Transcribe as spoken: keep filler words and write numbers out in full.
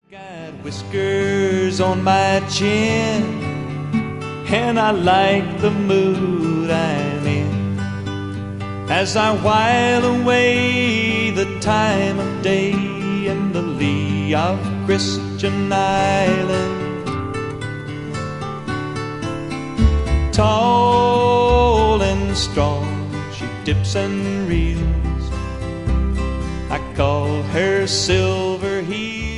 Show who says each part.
Speaker 1: Got whiskers on my chin, and I like the mood I'm in as I while away the time of day in the lee of Christian Island. Tall and strong, she dips and reels. I call her Silver Heel.